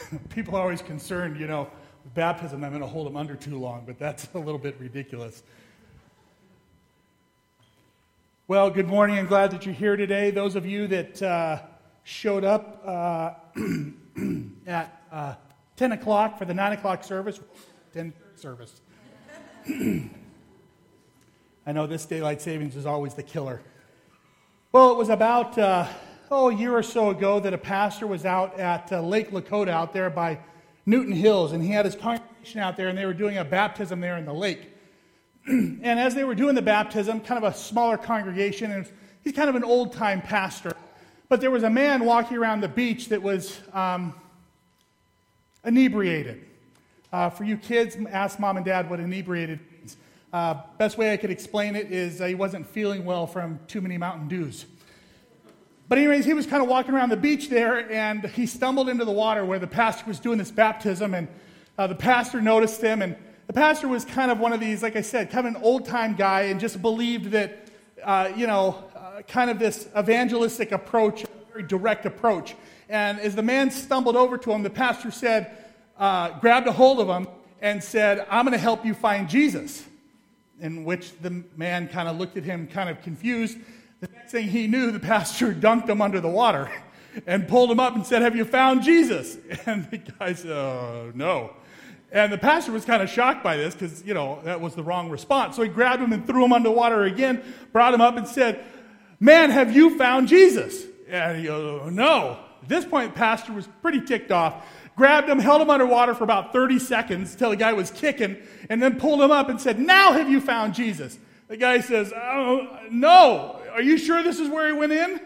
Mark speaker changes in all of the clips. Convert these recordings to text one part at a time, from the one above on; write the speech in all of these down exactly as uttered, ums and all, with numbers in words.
Speaker 1: People are always concerned, you know, with baptism, I'm going to hold them under too long, but that's a little bit ridiculous. Well, good morning. I'm glad that you're here today. Those of you that uh, showed up uh, at uh, ten o'clock for the nine o'clock service, ten service. I know this daylight savings is always the killer. Well, it was about, uh, oh, a year or so ago that a pastor was out at uh, Lake Lakota out there by Newton Hills, and he had his congregation out there, and they were doing a baptism there in the lake. And as they were doing the baptism, kind of a smaller congregation, and he's kind of an old-time pastor, but there was a man walking around the beach that was um, inebriated. Uh, for you kids, ask mom and dad what inebriated means. Uh, best way I could explain it is uh, he wasn't feeling well from too many Mountain Dews. But anyways, he was kind of walking around the beach there, and he stumbled into the water where the pastor was doing this baptism, and uh, the pastor noticed him, and the pastor was kind of one of these, like I said, kind of an old-time guy, and just believed that, uh, you know, uh, kind of this evangelistic approach, a very direct approach. And as the man stumbled over to him, the pastor said, uh, grabbed a hold of him, and said, "I'm going to help you find Jesus." In which the man kind of looked at him kind of confused. The next thing he knew, the pastor dunked him under the water and pulled him up and said, "Have you found Jesus?" And the guy said, "Oh, no." And the pastor was kind of shocked by this because, you know, that was the wrong response. So he grabbed him and threw him underwater again, brought him up and said, "Man, have you found Jesus?" And he goes, "Oh, no." At this point, the pastor was pretty ticked off. Grabbed him, held him underwater for about thirty seconds until the guy was kicking, and then pulled him up and said, "Now have you found Jesus?" The guy says, "Oh, no. Are you sure this is where he went in?"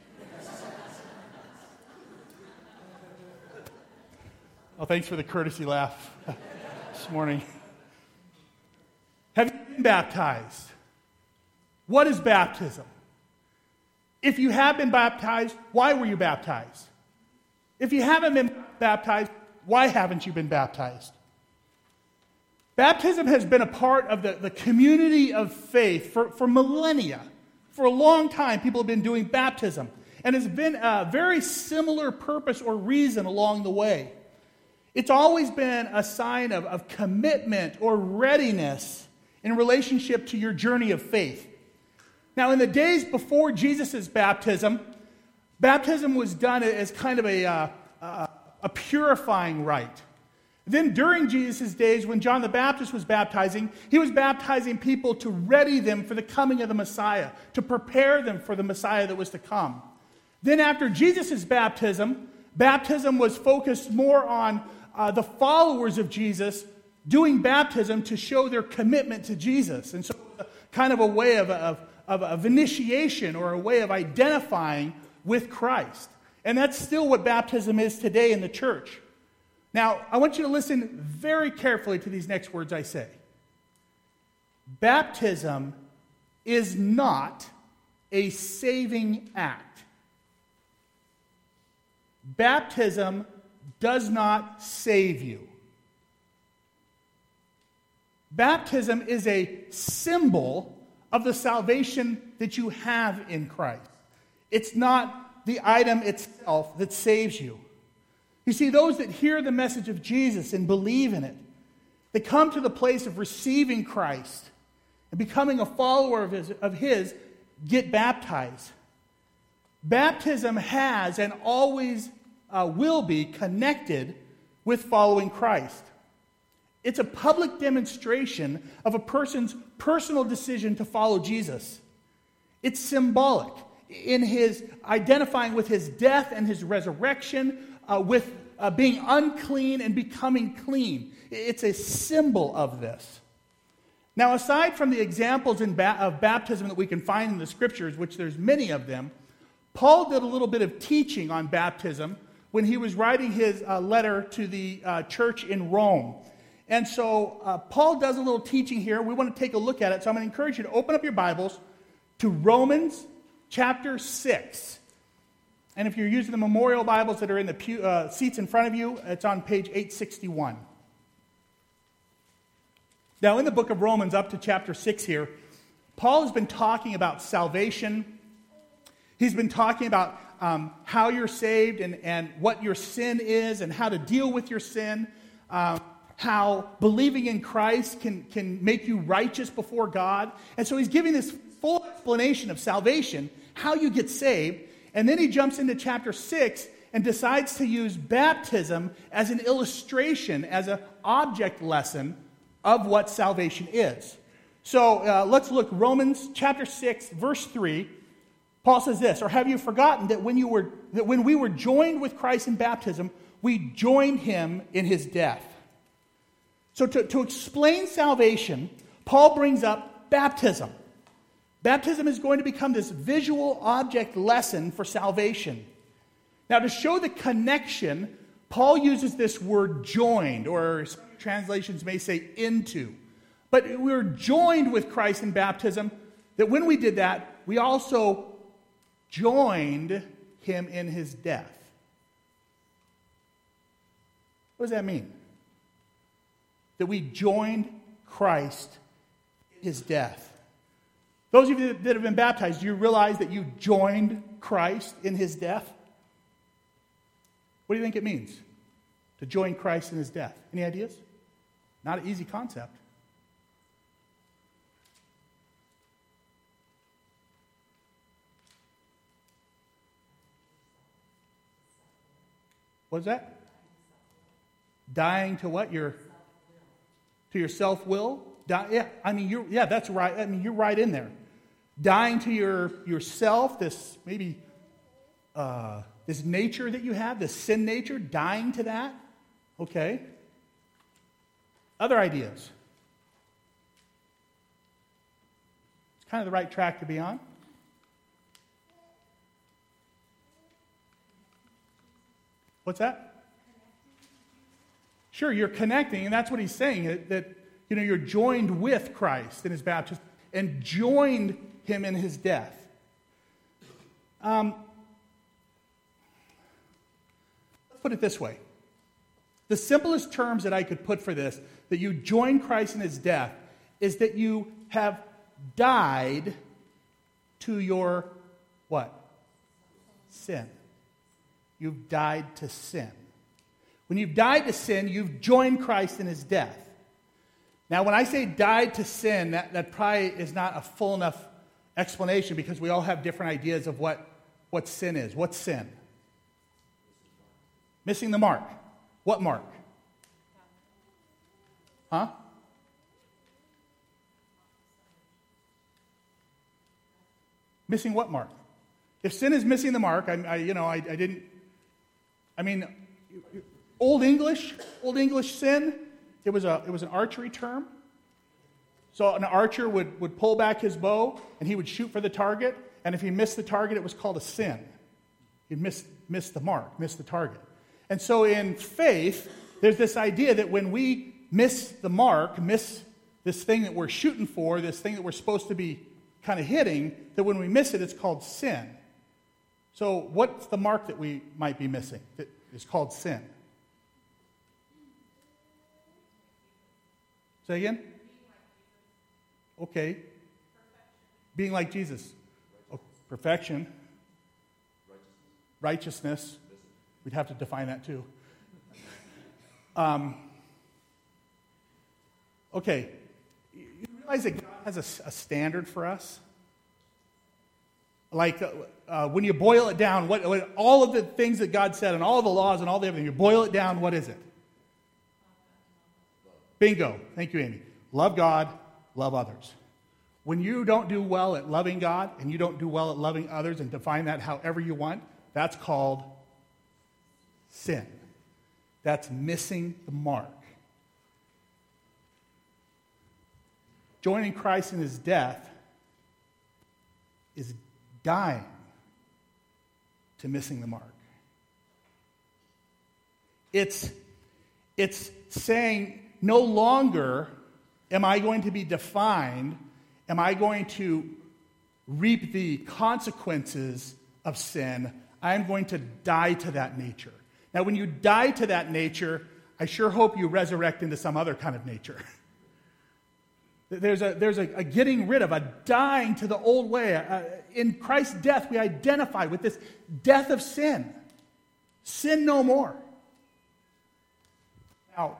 Speaker 1: Oh, thanks for the courtesy laugh this morning. Have you been baptized? What is baptism? If you have been baptized, why were you baptized? If you haven't been baptized, why haven't you been baptized? Baptism has been a part of the, the community of faith for, for millennia. For a long time, people have been doing baptism. And it's been a very similar purpose or reason along the way. It's always been a sign of, of commitment or readiness in relationship to your journey of faith. Now, in the days before Jesus' baptism, baptism was done as kind of a, uh, uh, a purifying rite. Then during Jesus' days, when John the Baptist was baptizing, he was baptizing people to ready them for the coming of the Messiah, to prepare them for the Messiah that was to come. Then after Jesus' baptism, baptism was focused more on uh, the followers of Jesus doing baptism to show their commitment to Jesus. And so kind of a way of, of, of, of initiation or a way of identifying with Christ. And that's still what baptism is today in the church. Now, I want you to listen very carefully to these next words I say. Baptism is not a saving act. Baptism does not save you. Baptism is a symbol of the salvation that you have in Christ. It's not the item itself that saves you. You see, those that hear the message of Jesus and believe in it, they come to the place of receiving Christ and becoming a follower of his, of his get baptized. Baptism has and always uh, will be connected with following Christ. It's a public demonstration of a person's personal decision to follow Jesus. It's symbolic in his identifying with his death and his resurrection, uh, with uh, being unclean and becoming clean. It's a symbol of this. Now, aside from the examples in ba- of baptism that we can find in the Scriptures, which there's many of them, Paul did a little bit of teaching on baptism when he was writing his uh, letter to the uh, church in Rome. And so uh, Paul does a little teaching here. We want to take a look at it. So I'm going to encourage you to open up your Bibles to Romans chapter six. And if you're using the memorial Bibles that are in the pew, uh, seats in front of you, it's on page eight sixty-one. Now, in the book of Romans, up to chapter six here, Paul has been talking about salvation. He's been talking about um, how you're saved and, and what your sin is and how to deal with your sin, um, how believing in Christ can, can make you righteous before God. And so he's giving this full explanation of salvation, how you get saved. And then he jumps into chapter six and decides to use baptism as an illustration, as an object lesson of what salvation is. So uh, let's look, Romans chapter six, verse three. Paul says this, or have you forgotten that when you were that when we were joined with Christ in baptism, we joined him in his death? So to, to explain salvation, Paul brings up baptism. Baptism is going to become this visual object lesson for salvation. Now, to show the connection, Paul uses this word joined, or some translations may say into. But we were joined with Christ in baptism, that when we did that, we also joined him in his death. What does that mean? That we joined Christ in his death. Those of you that have been baptized, do you realize that you joined Christ in his death? What do you think it means to join Christ in his death? Any ideas? Not an easy concept. What is that? Dying to what? Your to your self-will? Die, yeah, I mean, you're, yeah, that's right. I mean, you're right in there. Dying to your yourself, this maybe uh, this nature that you have, this sin nature, dying to that. Okay. Other ideas? It's kind of the right track to be on. What's that? Sure, you're connecting, and that's what he's saying, that, that you know, you're joined with Christ in his baptism and joined him in his death. Um, let's put it this way. The simplest terms that I could put for this, that you join Christ in his death, is that you have died to your what? Sin. You've died to sin. When you've died to sin, you've joined Christ in his death. Now, when I say died to sin, that, that probably is not a full enough explanation because we all have different ideas of what, what sin is. What's sin? Missing the mark. What mark? Huh? Missing what mark? If sin is missing the mark, I, I you know, I, I didn't. I mean, Old English, Old English sin. It was a it was an archery term. So an archer would, would pull back his bow and he would shoot for the target. And if he missed the target, it was called a sin. He'd miss miss the mark, miss the target. And so in faith, there's this idea that when we miss the mark, miss this thing that we're shooting for, this thing that we're supposed to be kind of hitting, that when we miss it, it's called sin. So what's the mark that we might be missing that is called sin? Say again? Okay. Being like Jesus. Oh, perfection. Righteousness. We'd have to define that too. Um, okay. You realize that God has a, a standard for us? Like uh, uh, when you boil it down, what, what all of the things that God said and all the laws and all the everything, you boil it down, what is it? Bingo. Thank you, Amy. Love God, love others. When you don't do well at loving God and you don't do well at loving others and define that however you want, that's called sin. That's missing the mark. Joining Christ in his death is dying to missing the mark. It's, it's saying, no longer am I going to be defined, am I going to reap the consequences of sin. I am going to die to that nature. Now, when you die to that nature, I sure hope you resurrect into some other kind of nature. There's a, there's a, a getting rid of, a dying to the old way. Uh, in Christ's death, we identify with this death of sin. Sin no more. Now,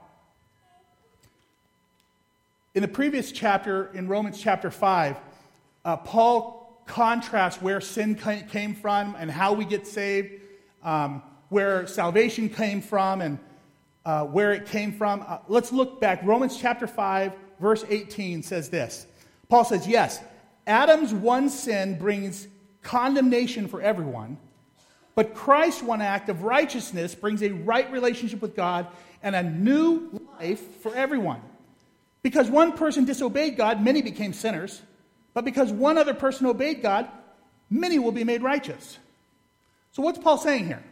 Speaker 1: in the previous chapter, in Romans chapter five, uh, Paul contrasts where sin came from and how we get saved, um, where salvation came from and uh, where it came from. Uh, let's look back. Romans chapter five, verse eighteen says this. Paul says, yes, Adam's one sin brings condemnation for everyone, but Christ's one act of righteousness brings a right relationship with God and a new life for everyone. Because one person disobeyed God, many became sinners. But because one other person obeyed God, many will be made righteous. So what's Paul saying here?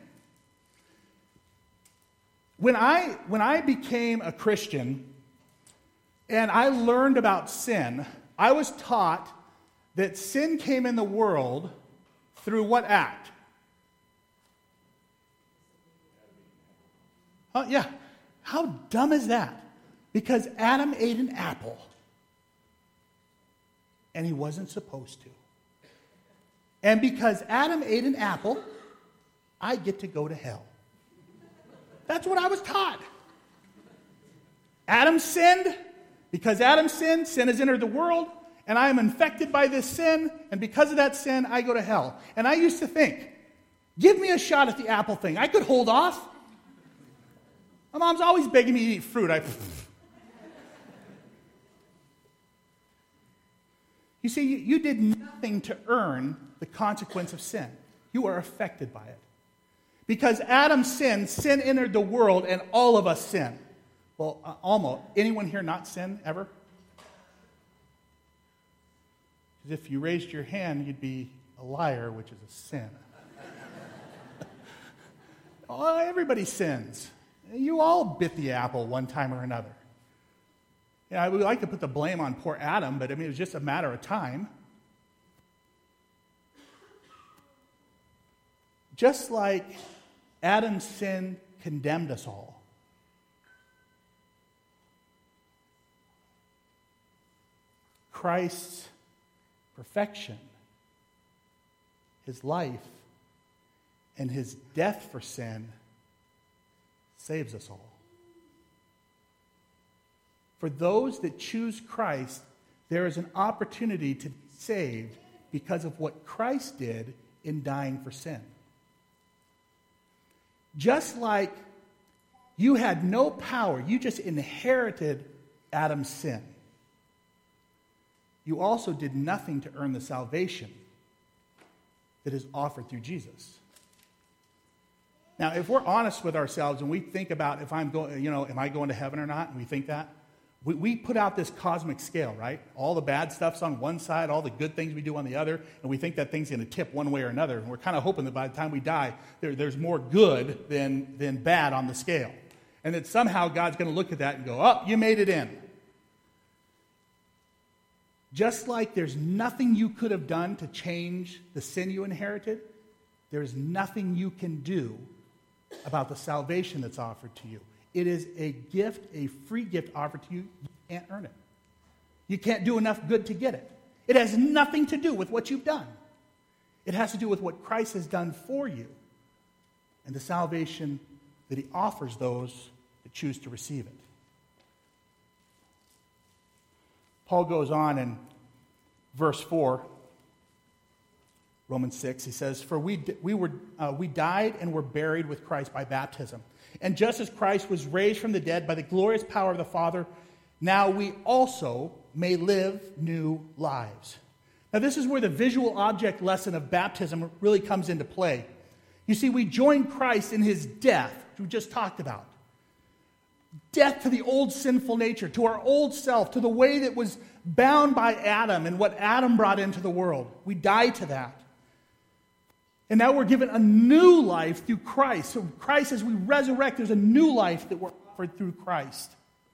Speaker 1: When I, when I became a Christian and I learned about sin, I was taught that sin came in the world through what act? Oh, yeah. How dumb is that? Because Adam ate an apple. And he wasn't supposed to. And because Adam ate an apple, I get to go to hell. That's what I was taught. Adam sinned. Because Adam sinned, sin has entered the world, and I am infected by this sin, and because of that sin, I go to hell. And I used to think, give me a shot at the apple thing. I could hold off. My mom's always begging me to eat fruit. I... You see, you, you did nothing to earn the consequence of sin. You are affected by it. Because Adam sinned, sin entered the world, and all of us sin. Well, uh, almost. Anyone here not sin ever? Because if you raised your hand, you'd be a liar, which is a sin. Oh, everybody sins. You all bit the apple one time or another. Yeah, I would like to put the blame on poor Adam, but I mean, it was just a matter of time. Just like Adam's sin condemned us all, Christ's perfection, his life, and his death for sin saves us all. For those that choose Christ, there is an opportunity to be saved because of what Christ did in dying for sin. Just like you had no power, you just inherited Adam's sin. You also did nothing to earn the salvation that is offered through Jesus. Now, if we're honest with ourselves and we think about if I'm going, you know, am I going to heaven or not, and we think that, we, we put out this cosmic scale, right? All the bad stuff's on one side, all the good things we do on the other, and we think that thing's going to tip one way or another. And we're kind of hoping that by the time we die, there, there's more good than, than bad on the scale. And that somehow God's going to look at that and go, oh, you made it in. Just like there's nothing you could have done to change the sin you inherited, there's nothing you can do about the salvation that's offered to you. It is a gift, a free gift offered to you. You can't earn it. You can't do enough good to get it. It has nothing to do with what you've done. It has to do with what Christ has done for you and the salvation that he offers those that choose to receive it. Paul goes on in verse four, Romans six, he says, For we we were uh, we died and were buried with Christ by baptism. And just as Christ was raised from the dead by the glorious power of the Father, now we also may live new lives. Now this is where the visual object lesson of baptism really comes into play. You see, we join Christ in his death, which we just talked about. Death to the old sinful nature, to our old self, to the way that was bound by Adam and what Adam brought into the world. We die to that. And now we're given a new life through Christ. So Christ, as we resurrect, there's a new life that we're offered through Christ.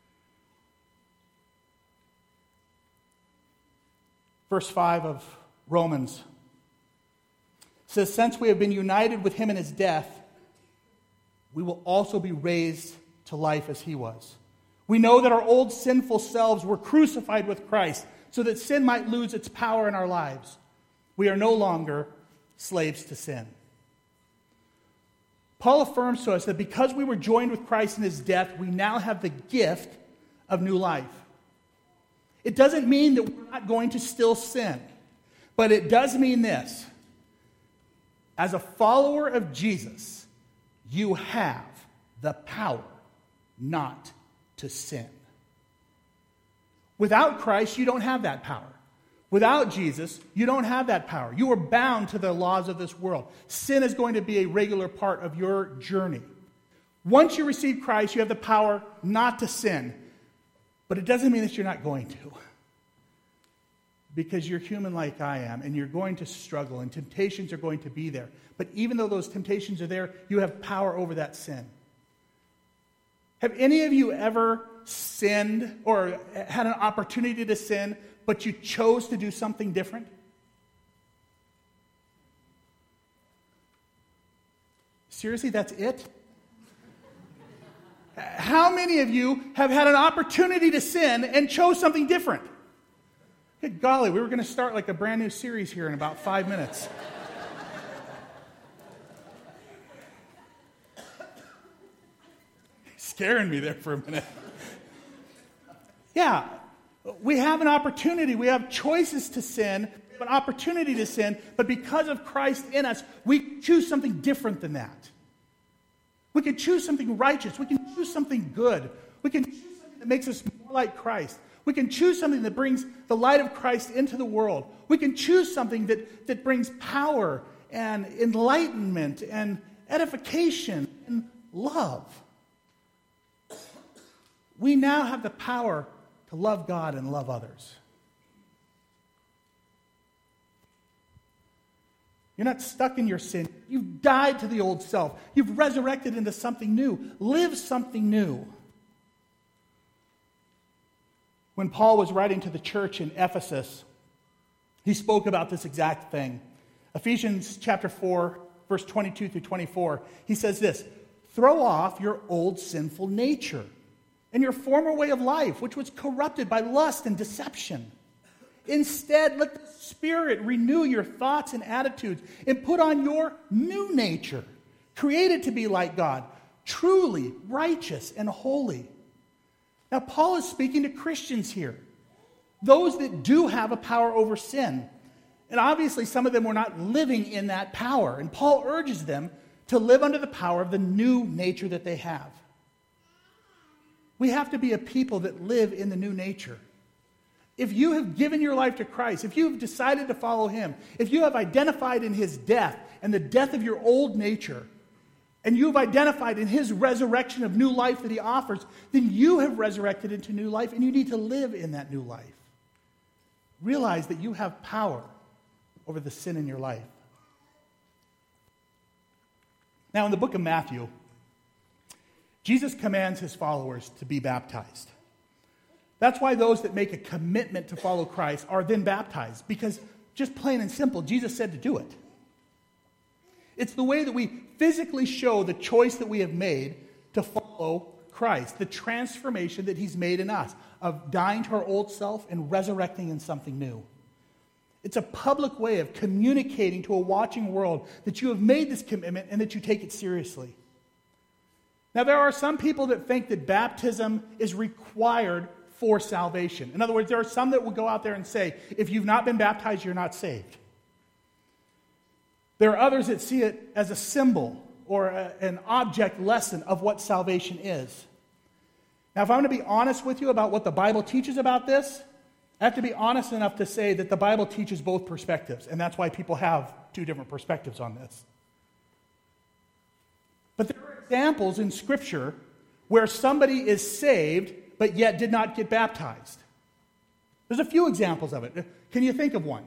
Speaker 1: Verse five of Romans says, Since we have been united with him in his death, we will also be raised to life as he was. We know that our old sinful selves were crucified with Christ so that sin might lose its power in our lives. We are no longer slaves to sin. Paul affirms to us that because we were joined with Christ in his death, we now have the gift of new life. It doesn't mean that we're not going to still sin, but it does mean this. As a follower of Jesus, you have the power not to sin. Without Christ, you don't have that power. Without Jesus, you don't have that power. You are bound to the laws of this world. Sin is going to be a regular part of your journey. Once you receive Christ, you have the power not to sin. But it doesn't mean that you're not going to. Because you're human like I am, and you're going to struggle, and temptations are going to be there. But even though those temptations are there, you have power over that sin. Have any of you ever sinned or had an opportunity to sin, but you chose to do something different? Seriously, that's it? How many of you have had an opportunity to sin and chose something different? Good golly, we were going to start like a brand new series here in about five minutes. Scaring me there for a minute. Yeah, we have an opportunity. We have choices to sin, we have an opportunity to sin, but because of Christ in us, we choose something different than that. We can choose something righteous. We can choose something good. We can choose something that makes us more like Christ. We can choose something that brings the light of Christ into the world. We can choose something that, that brings power and enlightenment and edification and love. We now have the power to love God and love others. You're not stuck in your sin. You've died to the old self. You've resurrected into something new. Live something new. When Paul was writing to the church in Ephesus, he spoke about this exact thing. Ephesians chapter four, verse twenty-two through twenty-four, he says this, "Throw off your old sinful nature and your former way of life, which was corrupted by lust and deception. Instead, let the Spirit renew your thoughts and attitudes and put on your new nature, created to be like God, truly righteous and holy." Now, Paul is speaking to Christians here, those that do have a power over sin. And obviously, some of them were not living in that power. And Paul urges them to live under the power of the new nature that they have. We have to be a people that live in the new nature. If you have given your life to Christ, if you have decided to follow him, if you have identified in his death and the death of your old nature, and you have identified in his resurrection of new life that he offers, then you have resurrected into new life, and you need to live in that new life. Realize that you have power over the sin in your life. Now, in the book of Matthew, Jesus commands his followers to be baptized. That's why those that make a commitment to follow Christ are then baptized, because just plain and simple, Jesus said to do it. It's the way that we physically show the choice that we have made to follow Christ, the transformation that he's made in us, of dying to our old self and resurrecting in something new. It's a public way of communicating to a watching world that you have made this commitment and that you take it seriously. Now, there are some people that think that baptism is required for salvation. In other words, there are some that will go out there and say, if you've not been baptized, you're not saved. There are others that see it as a symbol or a, an object lesson of what salvation is. Now, if I'm going to be honest with you about what the Bible teaches about this, I have to be honest enough to say that the Bible teaches both perspectives, and that's why people have two different perspectives on this. But there are examples in Scripture where somebody is saved but yet did not get baptized. There's a few examples of it. Can you think of one?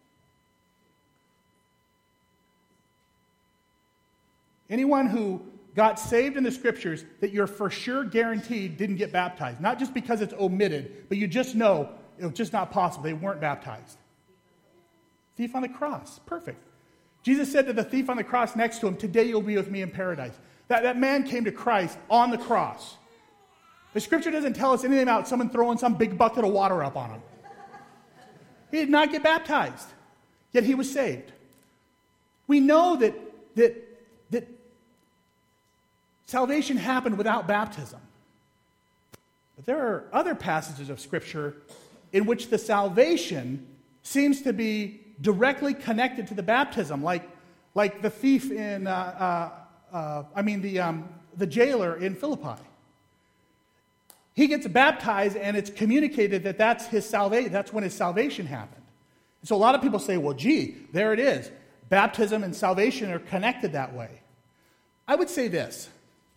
Speaker 1: Anyone who got saved in the Scriptures that you're for sure guaranteed didn't get baptized. Not just because it's omitted, but you just know it was just not possible. They weren't baptized. Thief on the cross. Perfect. Jesus said to the thief on the cross next to him, "Today you'll be with me in paradise." That, that man came to Christ on the cross. The Scripture doesn't tell us anything about someone throwing some big bucket of water up on him. He did not get baptized, yet he was saved. We know that, that, that salvation happened without baptism. But there are other passages of Scripture in which the salvation seems to be directly connected to the baptism, like, like the thief in, uh, uh, uh, I mean, the, um, the jailer in Philippi. He gets baptized, and it's communicated that that's his salvation. That's when his salvation happened. So a lot of people say, well, gee, there it is. Baptism and salvation are connected that way. I would say this.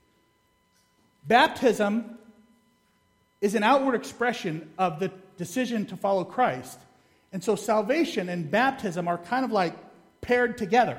Speaker 1: Baptism is an outward expression of the decision to follow Christ. And so salvation and baptism are kind of like paired together.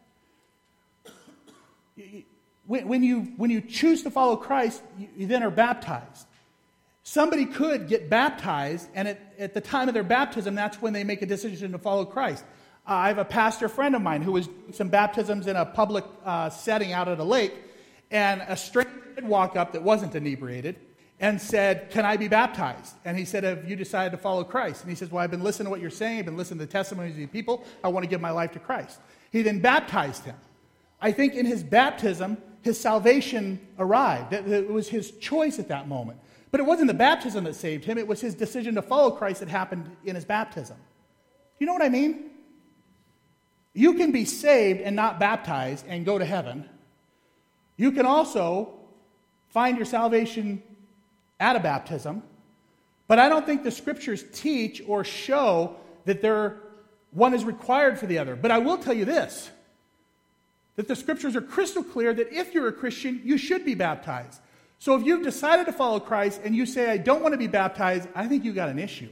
Speaker 1: When you, when you choose to follow Christ, you then are baptized. Somebody could get baptized, and at, at the time of their baptism, that's when they make a decision to follow Christ. Uh, I have a pastor friend of mine who was doing some baptisms in a public uh, setting out at a lake, and a stranger did walk up that wasn't inebriated and said, can I be baptized? And he said, have you decided to follow Christ? And he says, well, I've been listening to what you're saying. I've been listening to the testimonies of the people. I want to give my life to Christ. He then baptized him. I think in his baptism, his salvation arrived. It was his choice at that moment. But it wasn't the baptism that saved him. It was his decision to follow Christ that happened in his baptism. You know what I mean? You can be saved and not baptized and go to heaven. You can also find your salvation at a baptism. But I don't think the Scriptures teach or show that there, one is required for the other. But I will tell you this, that the Scriptures are crystal clear that if you're a Christian, you should be baptized. So if you've decided to follow Christ and you say, I don't want to be baptized, I think you've got an issue.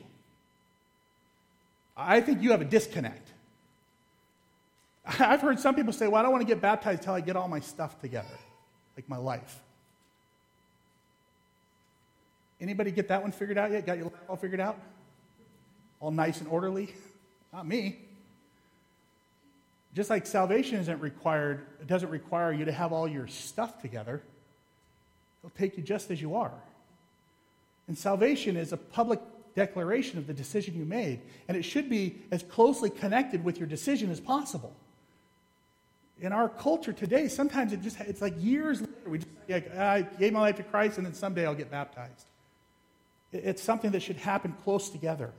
Speaker 1: I think you have a disconnect. I've heard some people say, well, I don't want to get baptized until I get all my stuff together, like my life. Anybody get that one figured out yet? Got your life all figured out? All nice and orderly? Not me. Just like salvation isn't required, it doesn't require you to have all your stuff together. He'll take you just as you are. And salvation is a public declaration of the decision you made, and it should be as closely connected with your decision as possible. In our culture today, sometimes it just it's like years later, we just like, I gave my life to Christ, and then someday I'll get baptized. It's something that should happen close together.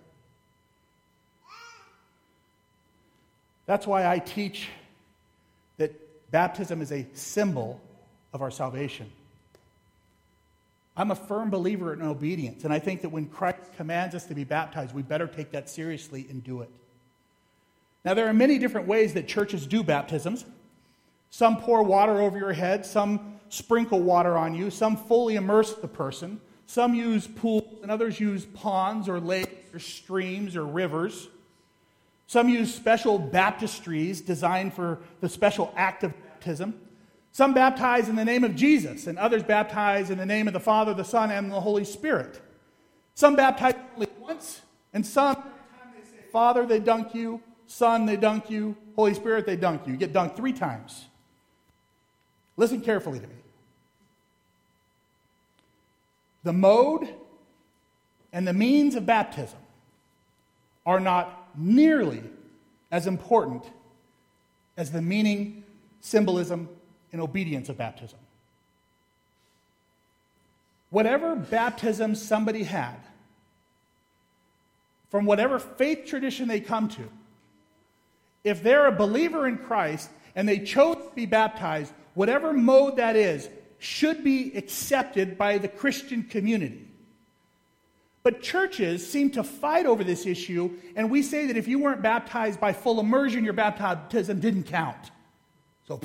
Speaker 1: That's why I teach that baptism is a symbol of our salvation. I'm a firm believer in obedience, and I think that when Christ commands us to be baptized, we better take that seriously and do it. Now, there are many different ways that churches do baptisms. Some pour water over your head, some sprinkle water on you, some fully immerse the person, some use pools, and others use ponds or lakes or streams or rivers. Some use special baptistries designed for the special act of baptism. Some baptize in the name of Jesus, and others baptize in the name of the Father, the Son, and the Holy Spirit. Some baptize only once, and some, every time they say Father, they dunk you, Son, they dunk you, Holy Spirit, they dunk you. You get dunked three times. Listen carefully to me. The mode and the means of baptism are not nearly as important as the meaning, symbolism, and obedience of baptism. Whatever baptism somebody had, from whatever faith tradition they come to, if they're a believer in Christ and they chose to be baptized, whatever mode that is, should be accepted by the Christian community. But churches seem to fight over this issue, and we say that if you weren't baptized by full immersion, your baptism didn't count. So,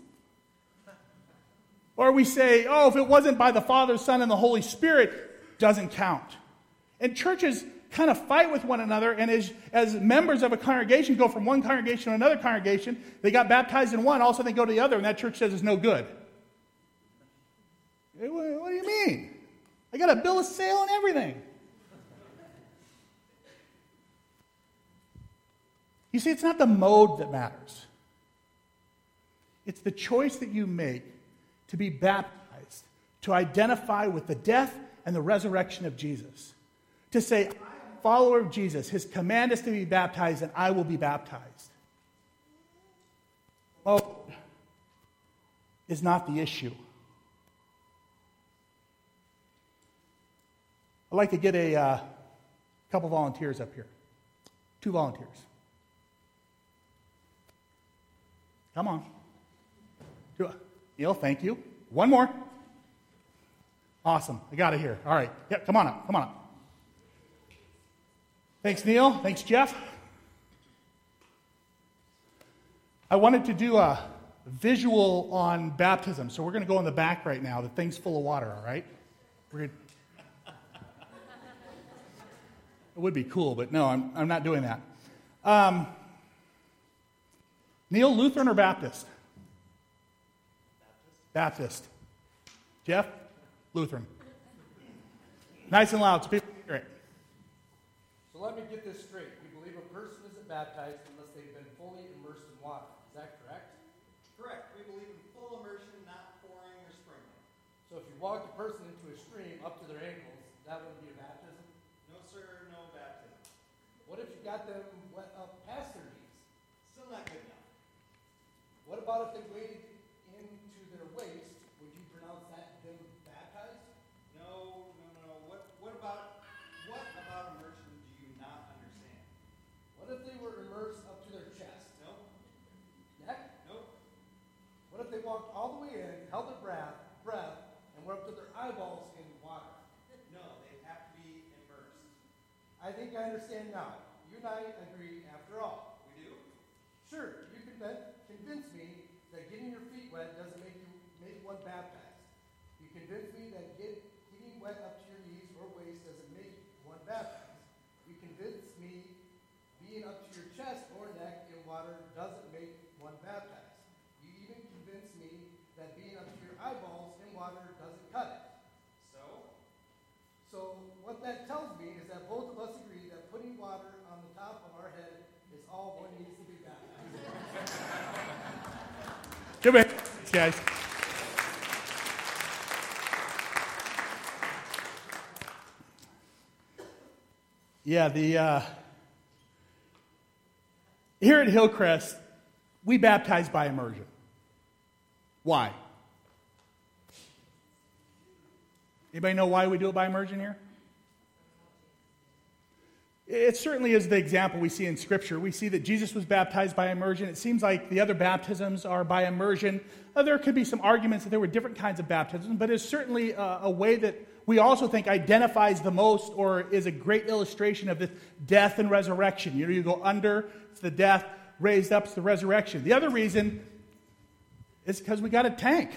Speaker 1: or we say, oh, if it wasn't by the Father, Son, and the Holy Spirit, doesn't count. And churches kind of fight with one another, and as, as members of a congregation go from one congregation to another congregation, they got baptized in one, all of a sudden they go to the other, and that church says it's no good. What do you mean? I got a bill of sale and everything. You see, it's not the mode that matters. It's the choice that you make to be baptized, to identify with the death and the resurrection of Jesus. To say, I'm a follower of Jesus. His command is to be baptized, and I will be baptized. Oh, is not the issue. I'd like to get a uh, couple volunteers up here. Two volunteers. Come on. Two. Neil, thank you. One more. Awesome. I got it here. All right. Yep, come on up. Come on up. Thanks, Neil. Thanks, Jeff. I wanted to do a visual on baptism, so we're going to go in the back right now. The thing's full of water, all right? We're going to... It would be cool, but no, I'm, I'm not doing that. Um, Neil, Lutheran or Baptist? Baptist. Baptist. Jeff? Lutheran. Nice and loud so people can hear it.
Speaker 2: So let me get this straight. We believe a person isn't baptized unless they've been fully immersed in water. Is that correct?
Speaker 3: Correct. We believe in full immersion, not pouring or sprinkling.
Speaker 2: So if you walked a person into a stream up to their ankles, that wouldn't be a baptism?
Speaker 3: No, sir, no baptism.
Speaker 2: What if you got them wet up past their knees?
Speaker 3: Still not good enough.
Speaker 2: What about if they waded into their waist? Would you pronounce that them baptized?
Speaker 3: No, no, no. What, what about, what about immersion do you not understand?
Speaker 2: What if they were immersed up to their chest?
Speaker 3: Nope.
Speaker 2: Neck?
Speaker 3: Nope.
Speaker 2: What if they walked all the way in, held their breath, breath, and were up to their eyeballs in water?
Speaker 3: No, they have to be immersed.
Speaker 2: I think I understand now. You and I agree after all.
Speaker 3: We do?
Speaker 2: Sure, you can convince me that getting your feet wet doesn't make you make one baptized. You convince me that get, getting wet up to your knees or waist doesn't make one baptized. You convince me being up to your chest or neck in water doesn't make one baptized. You even convince me that being up to your eyeballs in water doesn't cut it.
Speaker 3: So?
Speaker 2: So what that tells me is that both of us agree that putting water on the top of our head is all one needs to be baptized.
Speaker 1: Give it, guys. Yeah, the uh, here at Hillcrest, we baptize by immersion. Why? Anybody know why we do it by immersion here? It certainly is the example we see in Scripture. We see that Jesus was baptized by immersion. It seems like the other baptisms are by immersion. Uh, there could be some arguments that there were different kinds of baptisms, but it's certainly a, a way that we also think identifies the most or is a great illustration of the death and resurrection. You know, you go under, it's the death, raised up, it's the resurrection. The other reason is because we got a tank.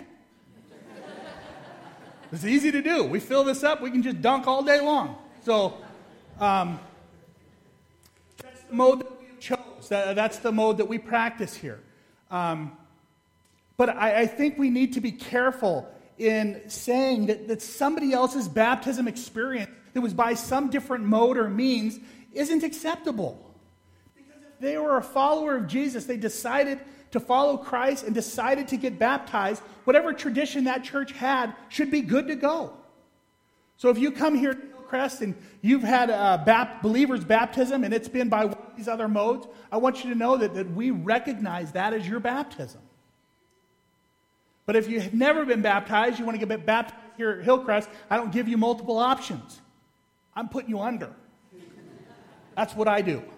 Speaker 1: It's easy to do. We fill this up, we can just dunk all day long. So, um, that's the mode that we chose. That, that's the mode that we practice here. Um, but I, I think we need to be careful in saying that, that somebody else's baptism experience that was by some different mode or means isn't acceptable. Because if they were a follower of Jesus, they decided to follow Christ and decided to get baptized, whatever tradition that church had should be good to go. So if you come here to Hillcrest and you've had a bap- believer's baptism and it's been by one of these other modes, I want you to know that, that we recognize that as your baptism. But if you have never been baptized, you want to get baptized here at Hillcrest, I don't give you multiple options. I'm putting you under. That's what I do.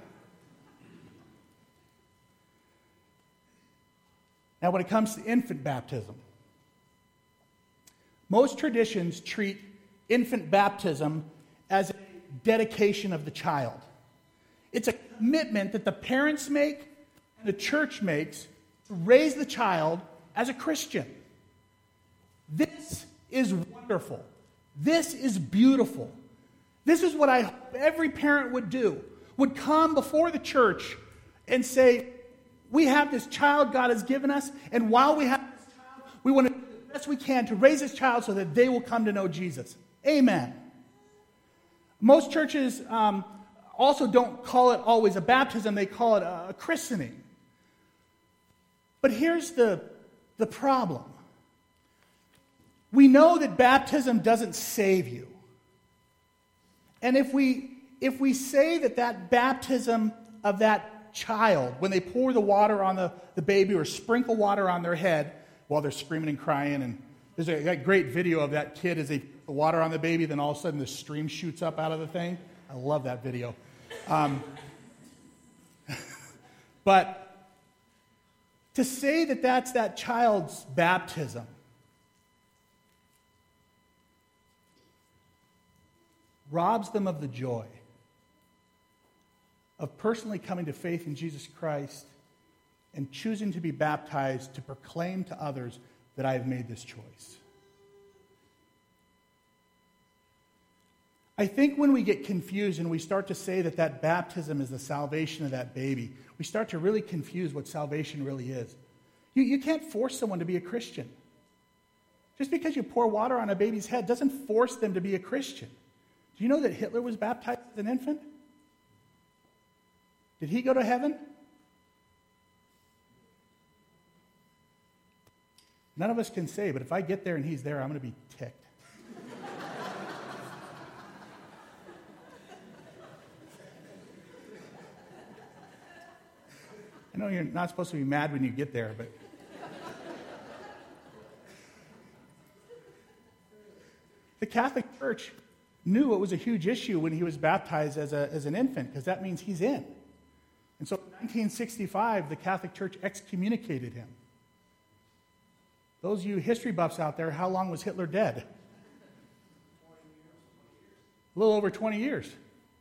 Speaker 1: Now, when it comes to infant baptism, most traditions treat infant baptism as a dedication of the child. It's a commitment that the parents make and the church makes to raise the child as a Christian. This is wonderful. This is beautiful. This is what I hope every parent would do, would come before the church and say, we have this child God has given us, and while we have this child, we want to do the best we can to raise this child so that they will come to know Jesus. Amen. Most churches um, also don't call it always a baptism, they call it a, a christening. But here's the, the problem. We know that baptism doesn't save you. And if we if we say that that baptism of that child, when they pour the water on the, the baby or sprinkle water on their head while they're screaming and crying, and there's a, a great video of that kid as they put the water on the baby, then all of a sudden the stream shoots up out of the thing. I love that video. Um, but to say that that's that child's baptism robs them of the joy of personally coming to faith in Jesus Christ and choosing to be baptized to proclaim to others that I have made this choice. I think when we get confused and we start to say that that baptism is the salvation of that baby, we start to really confuse what salvation really is. You, you can't force someone to be a Christian. Just because you pour water on a baby's head doesn't force them to be a Christian. Do you know that Hitler was baptized as an infant? Did he go to heaven? None of us can say, but if I get there and he's there, I'm going to be ticked. I know you're not supposed to be mad when you get there, but... The Catholic Church knew it was a huge issue when he was baptized as, a, as an infant, because that means he's in. And so in nineteen sixty-five, the Catholic Church excommunicated him. Those of you history buffs out there, how long was Hitler dead? A little over twenty years.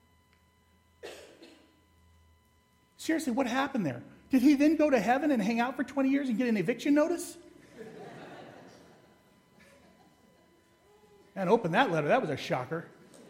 Speaker 1: Seriously, what happened there? Did he then go to heaven and hang out for twenty years and get an eviction notice? And open that letter. That was a shocker.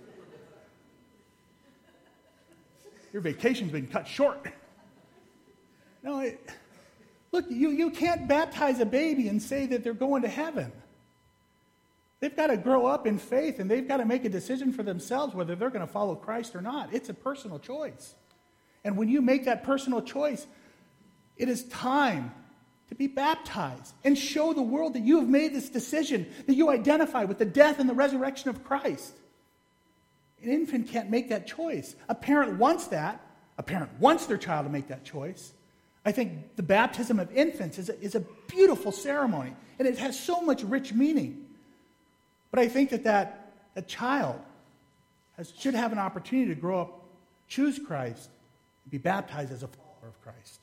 Speaker 1: Your vacation's been cut short. No, it, look, you, you can't baptize a baby and say that they're going to heaven. They've got to grow up in faith, and they've got to make a decision for themselves whether they're going to follow Christ or not. It's a personal choice. And when you make that personal choice, it is time to be baptized and show the world that you have made this decision, that you identify with the death and the resurrection of Christ. An infant can't make that choice. A parent wants that. A parent wants their child to make that choice. I think the baptism of infants is a, is a beautiful ceremony, and it has so much rich meaning. But I think that that, that child has, should have an opportunity to grow up, choose Christ, and be baptized as a follower of Christ.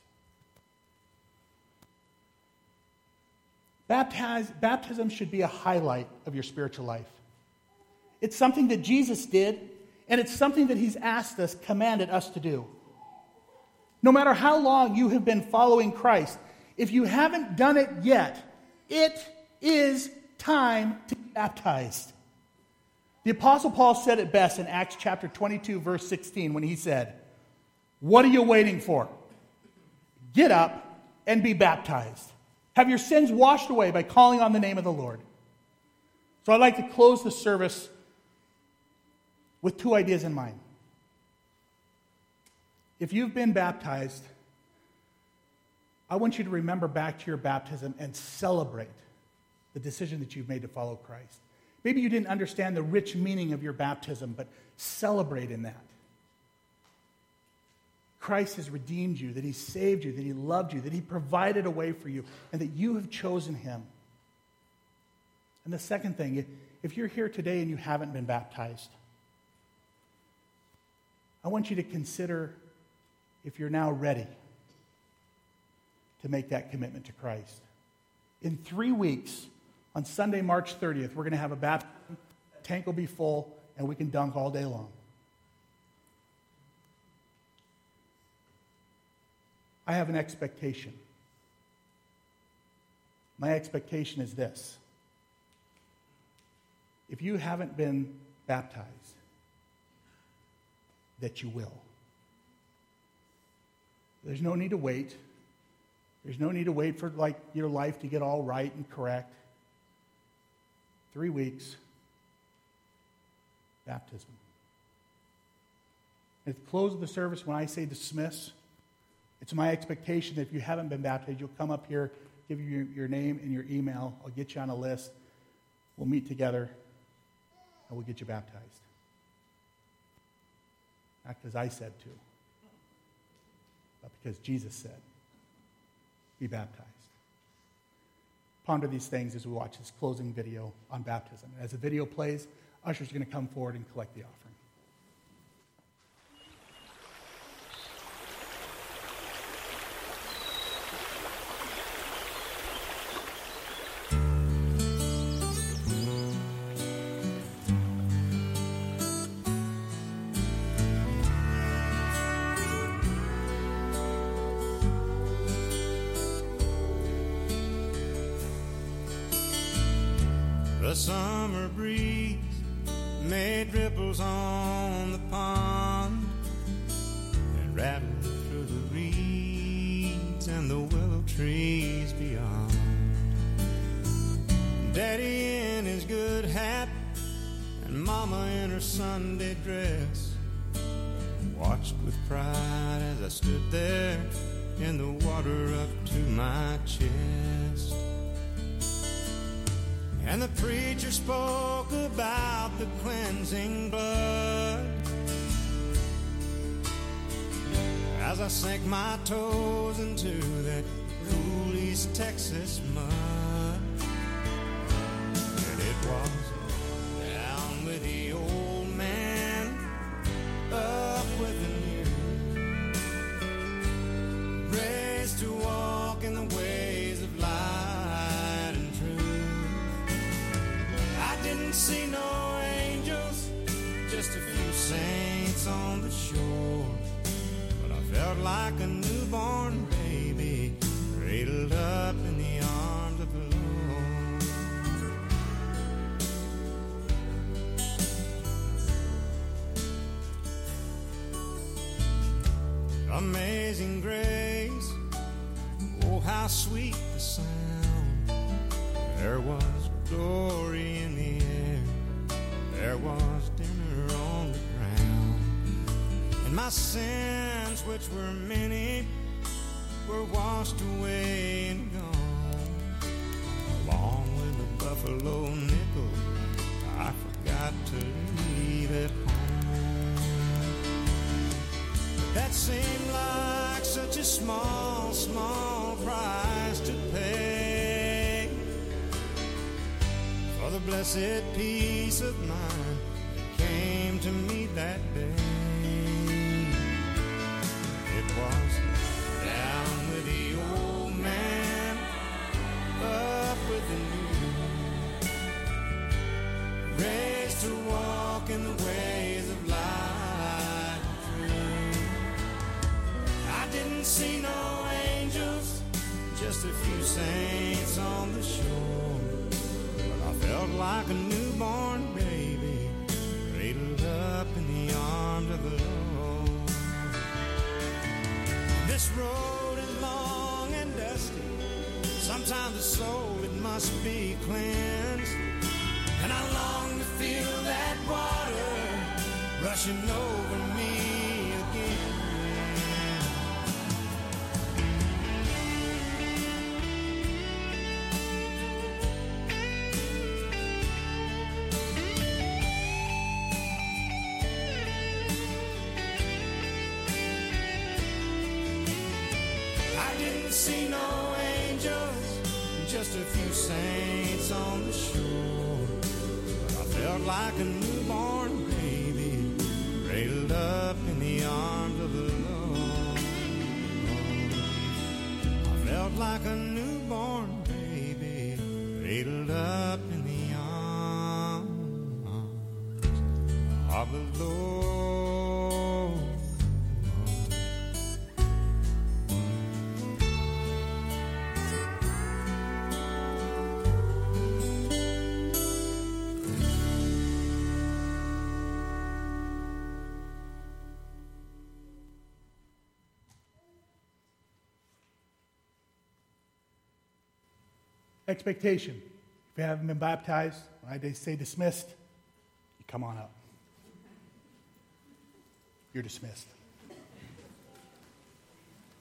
Speaker 1: Baptize, baptism should be a highlight of your spiritual life. It's something that Jesus did, and it's something that he's asked us, commanded us to do. No matter how long you have been following Christ, if you haven't done it yet, it is time to be baptized. The Apostle Paul said it best in Acts chapter twenty-two, verse sixteen, when he said, "What are you waiting for? Get up and be baptized. Have your sins washed away by calling on the name of the Lord." So I'd like to close the service with two ideas in mind. If you've been baptized, I want you to remember back to your baptism and celebrate the decision that you've made to follow Christ. Maybe you didn't understand the rich meaning of your baptism, but celebrate in that. Christ has redeemed you, that he saved you, that he loved you, that he provided a way for you, and that you have chosen him. And the second thing, if you're here today and you haven't been baptized, I want you to consider if you're now ready to make that commitment to Christ. In three weeks, on Sunday, March thirtieth, we're going to have a baptism. The tank will be full, and we can dunk all day long. I have an expectation. My expectation is this. If you haven't been baptized, that you will. There's no need to wait. There's no need to wait for like your life to get all right and correct. Three weeks, baptism. At the close of the service, when I say dismiss, it's my expectation that if you haven't been baptized, you'll come up here, give you your, your name and your email. I'll get you on a list. We'll meet together, and we'll get you baptized. not because I said to, but because Jesus said, be baptized. Ponder these things as we watch this closing video on baptism. As the video plays, ushers are going to come forward and collect the offering.
Speaker 4: The summer breeze made ripples on the pond and rattled through the reeds and the willow trees beyond. Daddy in his good hat and Mama in her Sunday dress watched with pride as I stood there in the water up to my chest. And the preacher spoke about the cleansing blood as I sank my toes into that cool East Texas mud. And it was down with the old man, up with the new, raised to walk in the ways of light and truth. I didn't see no angels, just a few saints on the shore. But I felt like a newborn baby, cradled up in the arms of the Lord. Amazing grace, oh how sweet the sound. There was glory in the air, there was dinner on the ground, and my sins, which were many, were washed away and gone. Along with the buffalo nickel, I forgot to leave at home. That seemed like such a small, small price to pay for the blessed peace of mind that came to me that day. It was down with the old man, up with the new, raised to walk in the ways of light and truth. I didn't see no angels, just a few saints on the shore. But I felt like a newborn baby, cradled up in the arms of the Lord. This road is long and dusty, sometimes the soul, it must be cleansed. And I long to feel that water rushing over me again. I didn't see no angels, just a few saints on the shore. But I felt like a newborn baby, cradled up in the arms of the Lord. I felt like a newborn baby, cradled up in the arms of the Lord.
Speaker 1: Expectation. If you haven't been baptized, when I say dismissed, you come on up. You're dismissed.